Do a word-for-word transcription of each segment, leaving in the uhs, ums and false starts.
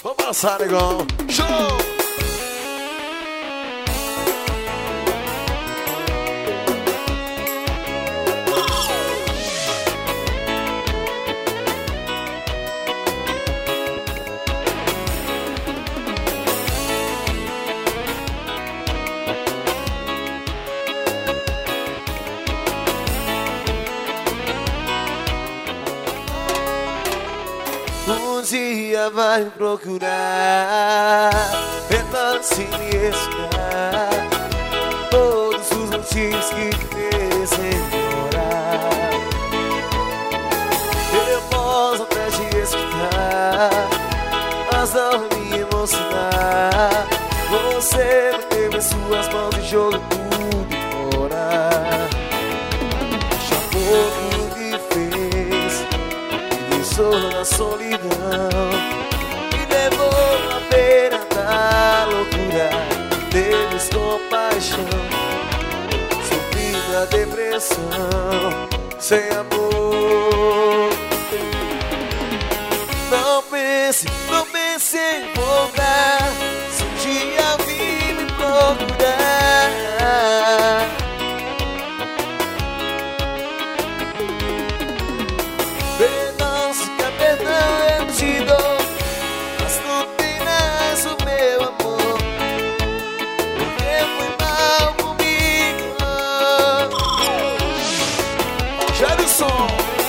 Vamos passar, negão. Show! Um dia vai me procurar, tentando se me escutar todos os motivos que te fez embora. Eu posso até te escutar, mas não me emocionar. Você me teve em suas mãos e jogou tudo fora. Chamou tudo que fez, deixou na solidão, me levou à beira da loucura. Temos compaixão, sofri da depressão, sem amor. Não pense, não pense em voltar, se um dia vir me procurar. Perdão, se quer perdão eu te dou, mas não tem mais o meu amor, porque foi mal comigo. Gere o som.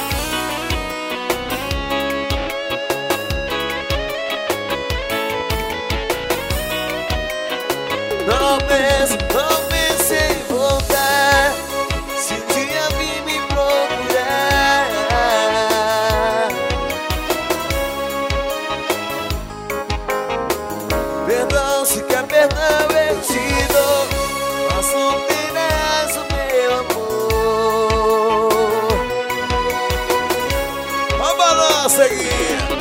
Não pense, não pense em voltar, se um dia vir me procurar. Perdão, se quer perdão eu te dou, mas não tem mais o meu amor. A balança aqui.